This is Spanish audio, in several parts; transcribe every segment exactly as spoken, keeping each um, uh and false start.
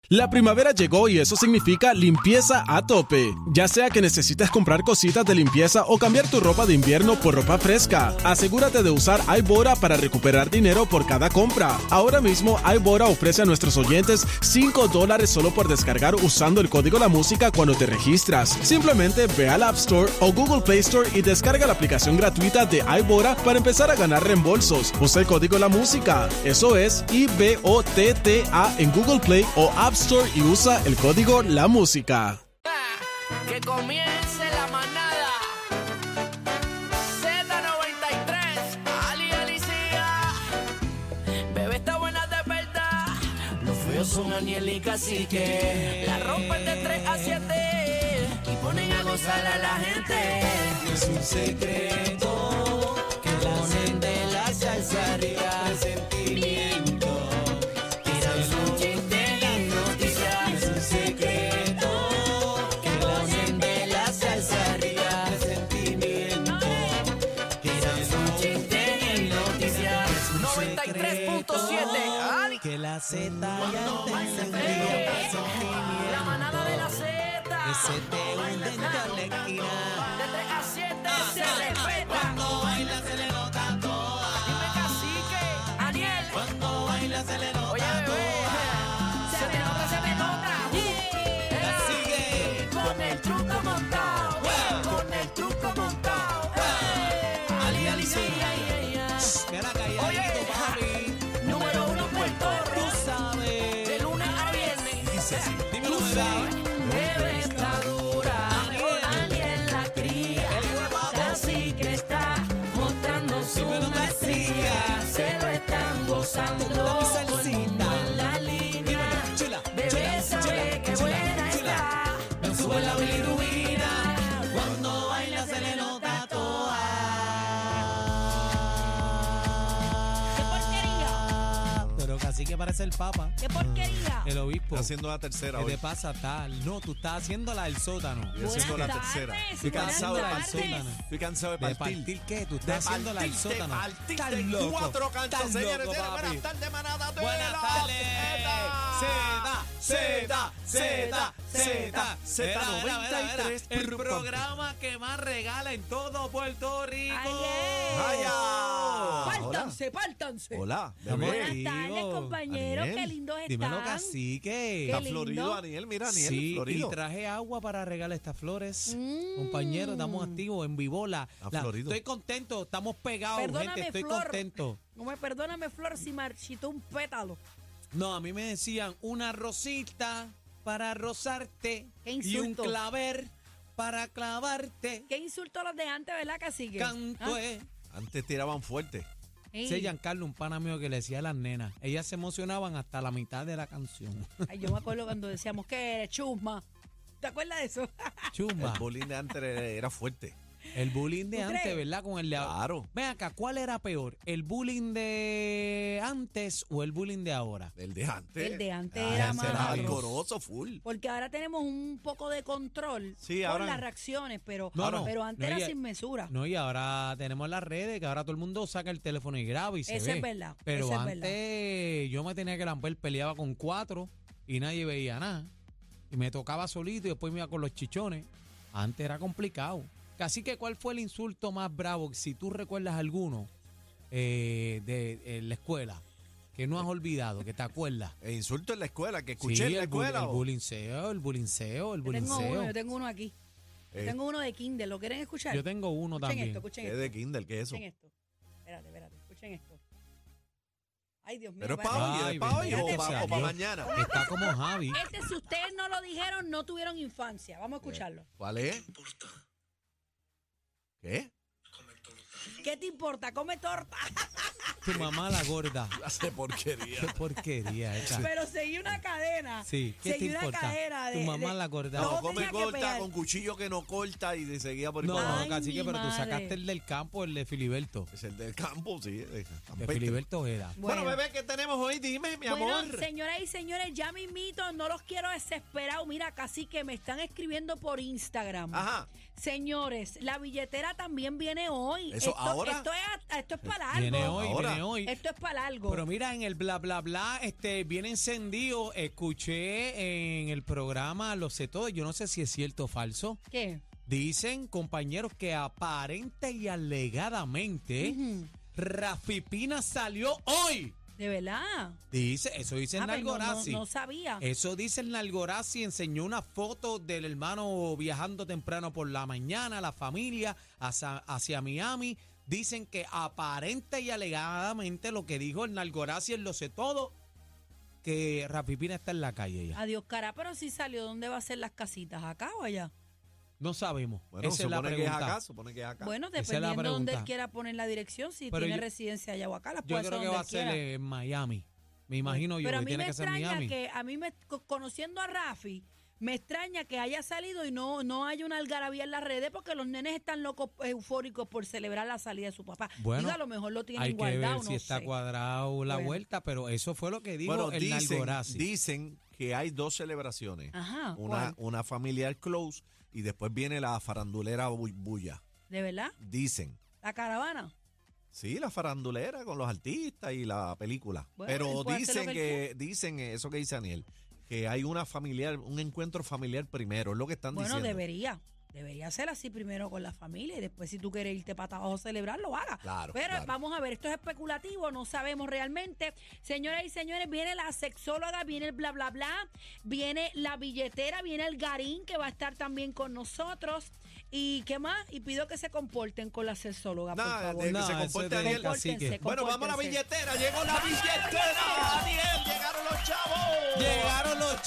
La primavera llegó y eso significa limpieza a tope. Ya sea que necesites comprar cositas de limpieza o cambiar tu ropa de invierno por ropa fresca, asegúrate de usar iBora para recuperar dinero por cada compra. Ahora mismo iBora ofrece a nuestros oyentes cinco dólares solo por descargar usando el código La Música cuando te registras. Simplemente ve al App Store o Google Play Store y descarga la aplicación gratuita de iBora para empezar a ganar reembolsos. Usa el código La Música. Eso es I B O T T A en Google Play o App Store y usa el código La Música. Que comience la manada. Z noventa y tres, Ali Alicia. Bebé está buena de verdad. Los feos son Aniel y Cacique. La rompen de tres a siete y ponen a gozar a la gente. Es un secreto que ponen de la salsa arriba el sentimiento. Tiran su chiste. Que la Z ya entendía la manada de la Z. Que se te hunde en la esquina. De tres a siete se respeta. Cuando baila se le nota toda. Dime Cacique, Aniel. Cuando baila se le nota Oye, bebé, se te nota, se te nota. Cacique. Con el truco montado. Con el truco montado. Ali, Ali, sí. Mira calladito, papi. Número uno, Puerto Rico. Tú sabes. De lunes a viernes. Dice así. Dímelo, Tú bebé. sabes. Bebé está dura. Aniel la cría. Así que está mostrando su Dímelo, maestría. Se lo están gozando. Mi salsita. En la línea. Chula, Bebé chula, sabe chula, que chula, buena chula. está. Me sube la bilirrubina. Cuando baila se le nota toda. ¡Qué porquería! Pero casi que parece el Papa, ¡Qué porquería! el obispo. Está haciendo la tercera ¿Qué hoy. te pasa, tal? No, tú estás haciendo la del sótano. Estoy haciendo la Buenas tercera. tardes, Estoy buenas cansado de tardes. partir. Estoy cansado de ¿De partir. partir qué? Tú De estás haciendo la del partir, de sótano. partir Estás de loco, cuatro cantos, estás señores. loco, Señores, papi. buenas tardes, manada de Buenas la tardes. Z, Z, Z, Z, Z Mira, mira, mira, mira. noventa y tres. El programa que más regala en todo Puerto Rico. ¡Ay, ¡Vaya! ¡Pártanse, pártanse! Hola, Estamos bebé. aquí. Buenas tardes, Vivo. compañeros. Aniel, Qué lindos están. Dímelo, cacique. Está Qué lindo. florido, Aniel. Mira, Aniel, Sí, florido. y traje agua para regalar estas flores. Mm. Compañeros, estamos activos en Vivola. Está La- florido. Estoy contento, estamos pegados, Perdóname, gente, estoy Flor. contento. No me perdóname, Flor, si marchitó un pétalo. No, a mí me decían una rosita para rozarte Qué y un insulto. claver para clavarte. Qué insulto los de antes, ¿verdad, cacique? Canto ¿Ah? es. Antes tiraban fuerte. Ey. Ese Giancarlo, un pana mío que le decía a las nenas. Ellas se emocionaban hasta la mitad de la canción. Ay, yo me acuerdo cuando decíamos que eres chusma. ¿Te acuerdas de eso? Chumba. El bullying de antes era era fuerte. El bullying de ¿Tú antes, crees? ¿verdad? Con el de ahora. Claro. Ven acá, ¿cuál era peor? ¿El bullying de antes o el bullying de ahora? El de antes. El de antes Ah, era ese más era atroz. algoroso, full. Porque ahora tenemos un poco de control Sí, por ahora- las reacciones, pero, No, no, pero antes no, era y- sin mesura. No, y ahora tenemos las redes, que ahora todo el mundo saca el teléfono y graba y se Eso ve. es verdad, Pero eso es antes verdad. yo me tenía que lamper, peleaba con cuatro y nadie veía nada. Y me tocaba solito y después me iba con los chichones. Antes era complicado. Así que, ¿cuál fue el insulto más bravo? Si tú recuerdas alguno eh, de eh, la escuela que no has olvidado, que te acuerdas. El insulto en la escuela, que escuché Sí, en la el, bu- escuela. el o- bulinceo, el bulinceo, el Yo tengo uno, bulinceo. yo tengo uno aquí. Yo Eh, tengo uno de Kindle. ¿Lo quieren escuchar? Yo tengo uno escuchen también. esto, escuchen ¿Qué esto. de Kindle? ¿Qué es eso? Escuchen esto. Espérate, espérate, escuchen esto. Ay, Dios mío. ¿Pero es espérate. para hoy? Ay, ¿Es para hoy o bendito para sea Dios. mañana? Está como Javi. Este, si ustedes no lo dijeron, no tuvieron infancia. Vamos a escucharlo. ¿Cuál es? ¿Qué? ¿Qué te importa? Come torta. Tu mamá la gorda. Hace porquería. Qué porquería esa. Pero seguí una cadena. Sí, ¿qué te seguí una importa? cadena de. Tu mamá de- la gorda. Todo No, come tenía que corta pegar. con cuchillo que no corta y de seguía por No, igual. no, Ay, cacique, mi pero tú madre. sacaste el del campo, el de Filiberto. Es el del campo, sí. De, De Filiberto Ojeda. Bueno, bebé, ¿qué tenemos hoy? Dime, mi Bueno, amor. señoras y señores, ya mismito, no los quiero desesperados. Mira, casi que me están escribiendo por Instagram. Ajá. Señores, la billetera también viene hoy. ¿Eso esto, ahora? Esto es, esto es para algo. Viene hoy, Ahora. viene hoy. Esto es para algo. Pero mira, en el bla, bla, bla, este, bien encendido, escuché en el programa Lo sé todo, yo no sé si es cierto o falso. ¿Qué? Dicen, compañeros, que aparente y alegadamente Ujú. Rafi Pina salió hoy. ¿De verdad? Dice, eso dice Ah, pues no, no, Nalgorazi. no sabía. Eso dice el Nalgorazi, enseñó una foto del hermano viajando temprano por la mañana, la familia hacia, hacia Miami. Dicen que aparente y alegadamente lo que dijo el Nalgorazi, él lo sé todo, que Rafi Pina está en la calle ya. Adiós, cara, pero si salió, ¿dónde va a ser las casitas? ¿Acá o allá? No sabemos. Bueno, Esa es la supone que es pregunta. acá, supone que es acá. Bueno, Esa es la dependiendo de donde él pregunta. quiera poner la dirección, si Pero tiene yo- residencia allá o acá, las Yo puede hacer creo que donde va a él ser quiera. en Miami. Me imagino yo Pero a que mí tiene me que ser extraña Miami. que, a mí me, co- conociendo a Rafi, me extraña que haya salido y no, no haya una algarabía en las redes porque los nenes están locos, eufóricos por celebrar la salida de su papá. Bueno, Digo, a lo mejor lo tienen Hay que guardado, ver si no está sé. cuadrado la Bueno. vuelta, pero eso fue lo que dijo Bueno, el dicen, Nalgorazi. dicen que hay dos celebraciones. Ajá, Una, ¿cuál? una familiar close y después viene la farandulera bu- bulla. ¿De verdad? Dicen. ¿La caravana? Sí, la farandulera con los artistas y la película. Bueno, Pero él puede hacer dicen lo que que, dicen eso que dice Daniel, que hay una familiar, un encuentro familiar primero, es lo que están Bueno, diciendo. debería. Debería ser así primero con la familia y después si tú quieres irte para abajo a celebrar, lo haga. Claro, Pero claro. vamos a ver, esto es especulativo, no sabemos realmente. Señoras y señores, viene la sexóloga, viene el bla, bla, bla, viene la billetera, viene el garín que va a estar también con nosotros. ¿Y qué más? Y pido que se comporten con la sexóloga, por Nada, favor. de que No, se eso comporte es de Daniel. cacique. Bueno, vamos a la compórtense. billetera, llegó la billetera, Daniel, llegaron los chavos. ¡Llegaron los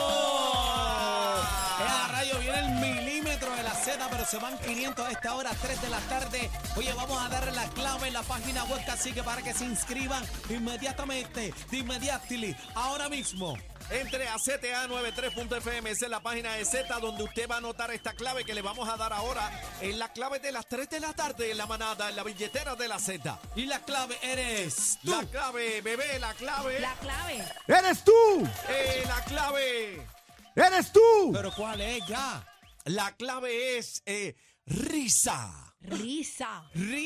chavos! Eh, a rayo, viene el milímetro de la Z, pero se van quinientos a esta hora, tres de la tarde. Oye, vamos a darle la clave en la página web, Cacique, para que se inscriban inmediatamente, de inmediately, ahora mismo. Entre a Z A noventa y tres punto F M, esa es la página de Z donde usted va a anotar esta clave que le vamos a dar ahora en la clave de las tres de la tarde en la manada, en la billetera de la Z. Y la clave eres tú. La clave, bebé, la clave. La clave. ¡Eres tú! Eh, la clave. ¡Eres tú! ¿Pero cuál es ya? La clave es eh, risa. Risa.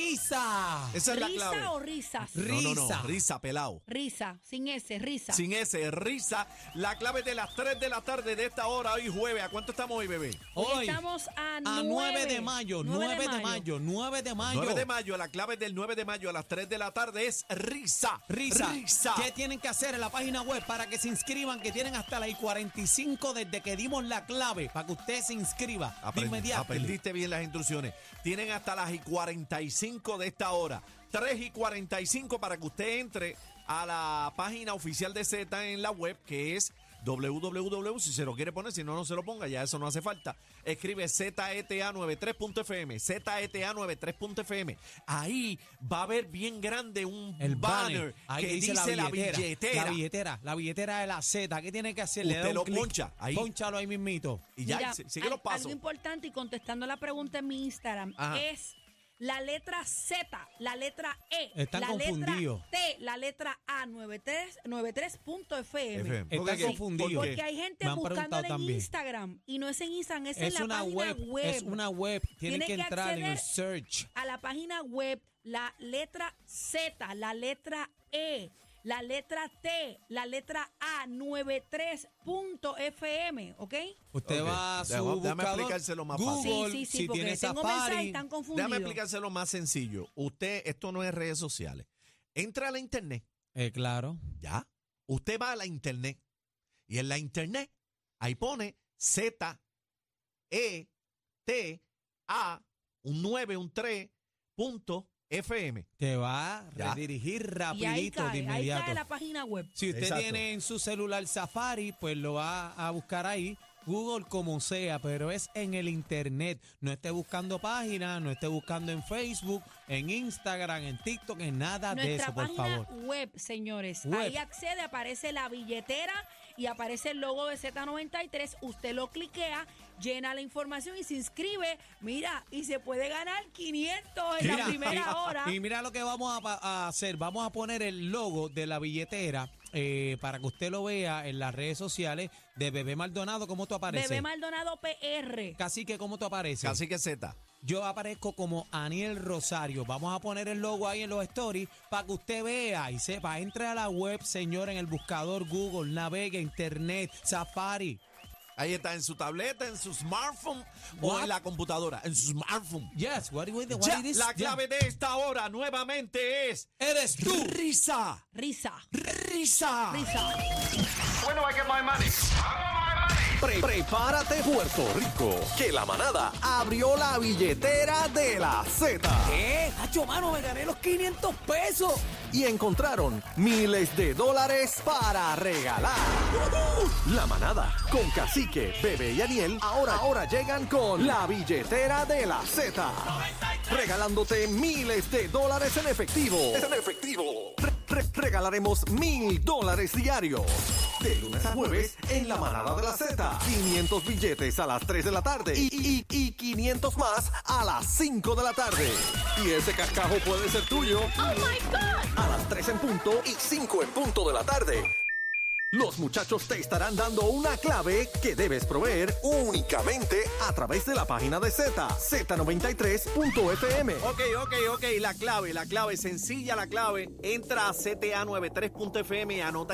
¡Risa! Esa es la clave. ¿Risa o risas? R- No, no, no, Risa. risa, pelado. Risa, sin ese, risa. Sin ese, risa. La clave de las tres de la tarde de esta hora, hoy jueves. ¿A cuánto estamos hoy, bebé? Hoy Hoy, estamos a, a nueve de mayo, nueve de mayo, nueve de mayo. nueve de mayo, la clave del nueve de mayo a las tres de la tarde es risa. Risa. Risa. ¿Qué tienen que hacer en la página web para que se inscriban? Que tienen hasta las cuarenta y cinco desde que dimos la clave para que usted se inscriba de Aprend- inmediato. Aprendiste bien las instrucciones. Tienen hasta las y cuarenta y cinco de esta hora. tres y cuarenta y cinco para que usted entre a la página oficial de Z en la web, que es www, si se lo quiere poner, si no, no se lo ponga, ya eso no hace falta. Escribe Z E T A noventa y tres punto F M, Z E T A noventa y tres punto F M. Ahí va a haber bien grande un El banner, banner ahí que dice, dice la, billetera, la billetera. La billetera, la billetera de la Z. ¿Qué tiene que hacer? Le Usted da un lo clic, poncha, ahí. Pónchalo ahí mismito. Y ya, Mira, y sigue al- los pasos. Algo importante y contestando la pregunta en mi Instagram Ajá. es la letra Z, la letra E, Están la confundidos. letra T, la letra A, noventa y tres, noventa y tres punto F M. F M. ¿Por Están qué? confundidos. ¿Por qué? Porque hay gente Me han buscándola preguntado en también. Instagram y no es en Instagram, es, en Es la una página web, web. es una web. Tienen Tiene que que entrar en el acceder search. A la página web, la letra Z, la letra E, la letra T, la letra A, noventa y tres punto F M, ¿ok? Usted Ok. va a su Déjame- déjame buscador, explicárselo más Google, fácil. Sí, sí, sí, si porque tiene tengo mensajes Safari. tan confundidos. Déjame explicárselo más sencillo. Usted, esto no es redes sociales. Entra a la internet, Eh, claro. ¿ya? Usted va a la internet y en la internet ahí pone Z, E, T, A, un nueve, un tres, punto F M. Te va a Ya. redirigir Y ahí rapidito de cae, ahí inmediato. cae la página web. Si usted Exacto. tiene en su celular Safari, pues lo va a buscar ahí, Google como sea, pero es en el internet. No esté buscando páginas, no esté buscando en Facebook, en Instagram, en TikTok, en nada de Nuestra eso, por página favor. web, señores. Web. Ahí accede, aparece la billetera y aparece el logo de Z noventa y tres. Usted lo cliquea, llena la información y se inscribe. Mira, y se puede ganar quinientos en la Mira, primera y, hora. y mira lo que vamos a, pa- a hacer. Vamos a poner el logo de la billetera eh, para que usted lo vea en las redes sociales de Bebé Maldonado. ¿Cómo tú apareces? Bebé Maldonado P R. Cacique, ¿cómo tú apareces? Cacique Z. Yo aparezco como Aniel Rosario. Vamos a poner el logo ahí en los stories para que usted vea y sepa. Entre a la web, señor, en el buscador Google, navegue, Internet, Safari. Ahí está, en su tableta, en su smartphone o What? en la computadora. En su smartphone. Yes, what, what, what Ya, it is? la clave de esta hora nuevamente es... Yeah. Eres tú. Risa. Risa. Risa. Risa. Pre- prepárate Puerto Rico, que la manada abrió la billetera de la Z. ¿Qué? Hacho, mano, me gané los quinientos pesos. Y encontraron miles de dólares para regalar. La manada con Cacique, Bebé y Aniel ahora, ahora llegan con la billetera de la Z. Regalándote miles de dólares en efectivo. En efectivo. Re- re- regalaremos mil dólares diarios. De lunes a jueves en la manada de la Z. quinientos billetes a las tres de la tarde. Y, y, y quinientos más a las cinco de la tarde. Y ese cascajo puede ser tuyo. Oh my God. A las tres en punto y cinco en punto de la tarde. Los muchachos te estarán dando una clave que debes proveer únicamente a través de la página de Z, Z noventa y tres punto F M. Ok, ok, ok. La clave, la clave, sencilla la clave. Entra a Z A noventa y tres punto F M y anota